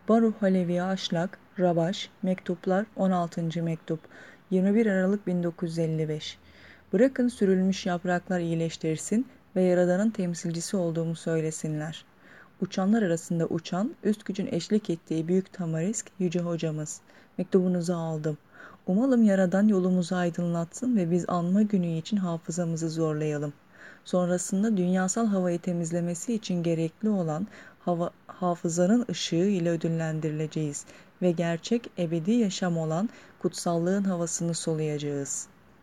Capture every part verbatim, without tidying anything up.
Baruh Halevi Aşlak, Rabaş, Mektuplar on altıncı Mektup yirmi bir Aralık bin dokuz yüz elli beş. Bırakın sürülmüş yapraklar iyileştirsin ve Yaradan'ın temsilcisi olduğumu söylesinler. Uçanlar arasında uçan, üst gücün eşlik ettiği büyük tamarisk Yüce Hocamız. Mektubunuzu aldım. Umalım Yaradan yolumuzu aydınlatsın ve biz anma günü için hafızamızı zorlayalım. Sonrasında dünyasal havayı temizlemesi için gerekli olan hava, hafızanın ışığı ile ödüllendirileceğiz ve gerçek ebedi yaşam olan kutsallığın havasını soluyacağız.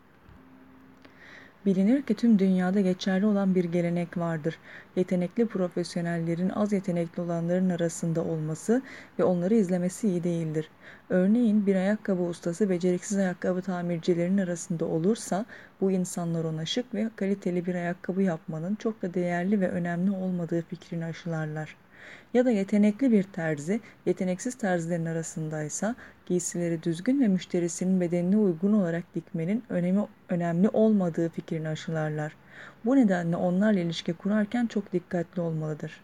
Bilinir ki tüm dünyada geçerli olan bir gelenek vardır. Yetenekli profesyonellerin az yetenekli olanların arasında olması ve onları izlemesi iyi değildir. Örneğin bir ayakkabı ustası beceriksiz ayakkabı tamircilerinin arasında olursa bu insanlar ona şık ve kaliteli bir ayakkabı yapmanın çok da değerli ve önemli olmadığı fikrini aşılarlar. Ya da yetenekli bir terzi, yeteneksiz terzilerin arasındaysa giysileri düzgün ve müşterisinin bedenine uygun olarak dikmenin önemi, önemli olmadığı fikrini aşılarlar. Bu nedenle onlarla ilişki kurarken çok dikkatli olmalıdır.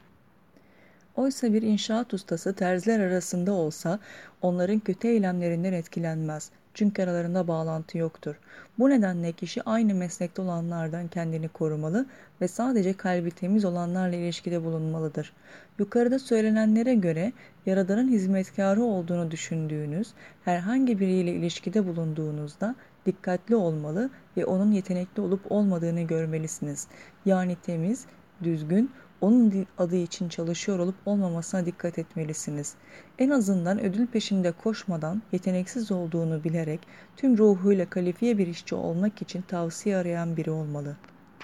Oysa bir inşaat ustası terziler arasında olsa onların kötü eylemlerinden etkilenmez. Çünkü aralarında bağlantı yoktur. Bu nedenle kişi aynı meslekte olanlardan kendini korumalı ve sadece kalbi temiz olanlarla ilişkide bulunmalıdır. Yukarıda söylenenlere göre Yaradan'ın hizmetkarı olduğunu düşündüğünüz herhangi biriyle ilişkide bulunduğunuzda dikkatli olmalı ve onun yetenekli olup olmadığını görmelisiniz. Yani temiz, düzgün, onun adı için çalışıyor olup olmamasına dikkat etmelisiniz. En azından ödül peşinde koşmadan yeteneksiz olduğunu bilerek tüm ruhuyla kalifiye bir işçi olmak için tavsiye arayan biri olmalı.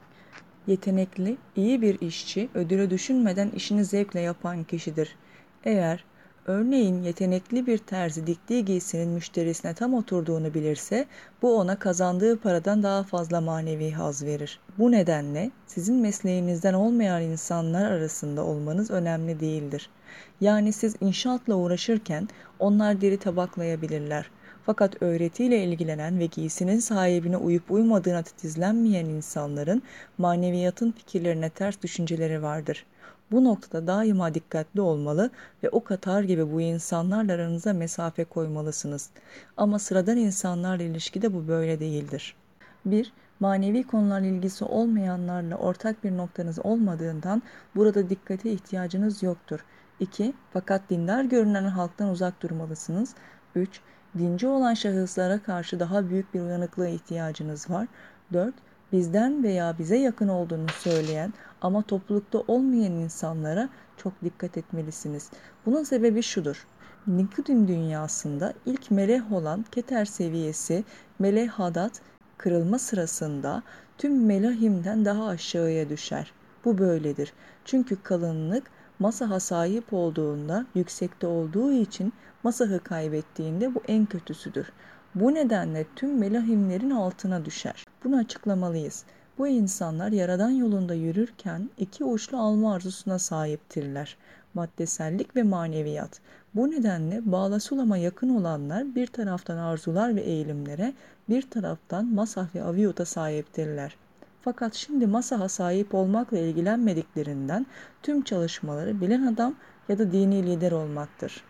Yetenekli, iyi bir işçi ödülü düşünmeden işini zevkle yapan kişidir. Eğer örneğin yetenekli bir terzi diktiği giysinin müşterisine tam oturduğunu bilirse, bu ona kazandığı paradan daha fazla manevi haz verir. Bu nedenle sizin mesleğinizden olmayan insanlar arasında olmanız önemli değildir. Yani siz inşaatla uğraşırken onlar deri tabaklayabilirler. Fakat öğretiyle ilgilenen ve giysinin sahibine uyup uymadığına titizlenmeyen insanların maneviyatın fikirlerine ters düşünceleri vardır. Bu noktada daima dikkatli olmalı ve o Katar gibi bu insanlarla aranıza mesafe koymalısınız. Ama sıradan insanlarla ilişkide bu böyle değildir. bir Manevi konularla ilgisi olmayanlarla ortak bir noktanız olmadığından burada dikkate ihtiyacınız yoktur. iki Fakat dindar görünen halktan uzak durmalısınız. üç Dinci olan şahıslara karşı daha büyük bir uyanıklığa ihtiyacınız var. dört Bizden veya bize yakın olduğunu söyleyen ama toplulukta olmayan insanlara çok dikkat etmelisiniz. Bunun sebebi şudur. Nikodim dünyasında ilk meleh olan Keter seviyesi meleh hadat kırılma sırasında tüm melahimden daha aşağıya düşer. Bu böyledir. Çünkü kalınlık masaha sahip olduğunda yüksekte olduğu için masahı kaybettiğinde bu en kötüsüdür. Bu nedenle tüm melahimlerin altına düşer. Bunu açıklamalıyız. Bu insanlar Yaradan yolunda yürürken iki uçlu alma arzusuna sahiptirler. Maddesellik ve maneviyat. Bu nedenle bağlasulama yakın olanlar bir taraftan arzular ve eğilimlere, bir taraftan masah ve aviyota sahiptirler. Fakat şimdi masaha sahip olmakla ilgilenmediklerinden tüm çalışmaları bilen adam ya da dini lider olmaktır.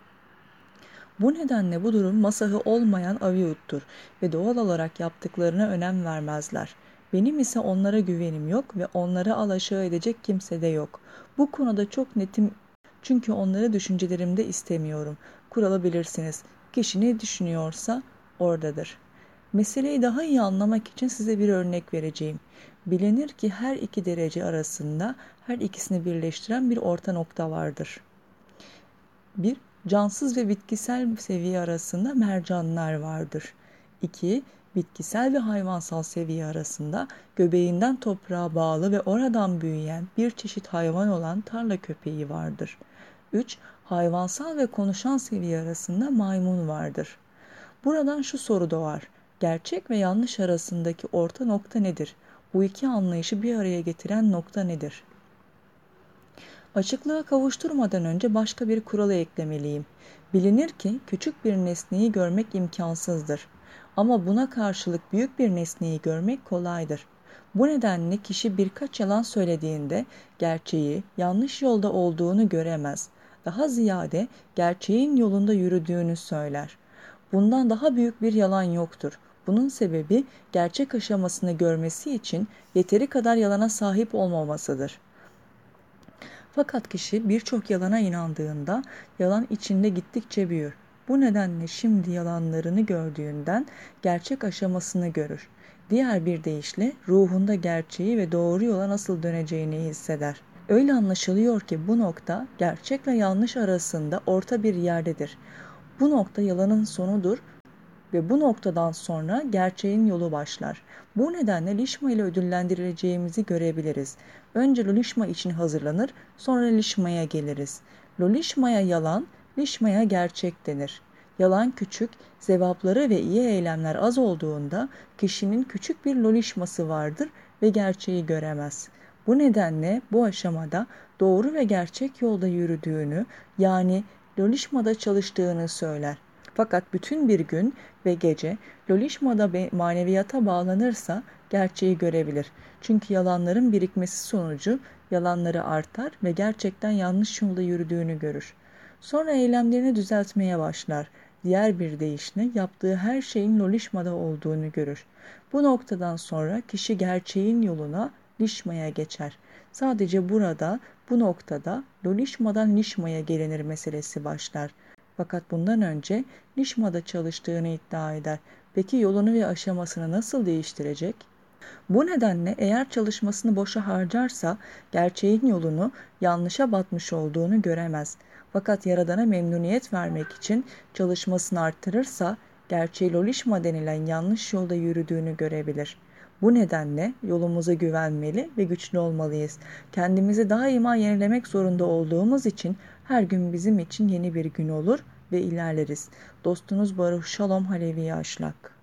Bu nedenle bu durum masahı olmayan aviyuttur ve doğal olarak yaptıklarına önem vermezler. Benim ise onlara güvenim yok ve onlara alaşağı edecek kimse de yok. Bu konuda çok netim çünkü onları düşüncelerimde istemiyorum. Kuralı bilirsiniz. Kişi ne düşünüyorsa oradadır. Meseleyi daha iyi anlamak için size bir örnek vereceğim. Bilinir ki her iki derece arasında her ikisini birleştiren bir orta nokta vardır. bir Cansız ve bitkisel seviye arasında mercanlar vardır. iki Bitkisel ve hayvansal seviye arasında göbeğinden toprağa bağlı ve oradan büyüyen bir çeşit hayvan olan tarla köpeği vardır. üç Hayvansal ve konuşan seviye arasında maymun vardır. Buradan şu soru doğar. Gerçek ve yanlış arasındaki orta nokta nedir? Bu iki anlayışı bir araya getiren nokta nedir? Açıklığa kavuşturmadan önce başka bir kuralı eklemeliyim. Bilinir ki küçük bir nesneyi görmek imkansızdır. Ama buna karşılık büyük bir nesneyi görmek kolaydır. Bu nedenle kişi birkaç yalan söylediğinde gerçeği yanlış yolda olduğunu göremez. daha ziyade gerçeğin yolunda yürüdüğünü söyler. Bundan daha büyük bir yalan yoktur. Bunun sebebi gerçek aşamasını görmesi için yeteri kadar yalana sahip olmamasıdır. Fakat kişi birçok yalana inandığında yalan içinde gittikçe büyür. Bu nedenle şimdi yalanlarını gördüğünden gerçek aşamasını görür. Diğer bir deyişle ruhunda gerçeği ve doğru yola nasıl döneceğini hisseder. Öyle anlaşılıyor ki bu nokta gerçekle yanlış arasında orta bir yerdedir. Bu nokta yalanın sonudur ve bu noktadan sonra gerçeğin yolu başlar. Bu nedenle Lişma ile ödüllendirileceğimizi görebiliriz. Önce Lolişma için hazırlanır, sonra Lişma'ya geliriz. Lolişma'ya yalan, Lişma'ya gerçek denir. Yalan küçük, sevapları ve iyi eylemler az olduğunda kişinin küçük bir Lolişması vardır ve gerçeği göremez. Bu nedenle bu aşamada doğru ve gerçek yolda yürüdüğünü, yani Lolişma'da çalıştığını söyler. Fakat bütün bir gün ve gece Lolişma'da maneviyata bağlanırsa gerçeği görebilir. Çünkü yalanların birikmesi sonucu yalanları artar ve gerçekten yanlış yolda yürüdüğünü görür. Sonra eylemlerini düzeltmeye başlar. Diğer bir deyişle yaptığı her şeyin Lolişma'da olduğunu görür. Bu noktadan sonra kişi gerçeğin yoluna, Lişma'ya geçer. Sadece burada, bu noktada Lolişma'dan Lişma'ya gelinir meselesi başlar. Fakat bundan önce Lişma'da çalıştığını iddia eder. Peki yolunu ve aşamasını nasıl değiştirecek? Bu nedenle eğer çalışmasını boşa harcarsa gerçeğin yolunu yanlışa batmış olduğunu göremez. Fakat Yaradan'a memnuniyet vermek için çalışmasını arttırırsa gerçeği Lolişma denilen yanlış yolda yürüdüğünü görebilir. Bu nedenle yolumuza güvenmeli ve güçlü olmalıyız. Kendimizi daima yenilemek zorunda olduğumuz için her gün bizim için yeni bir gün olur ve ilerleriz. Dostunuz Baruch Shalom Halevi Aşlak.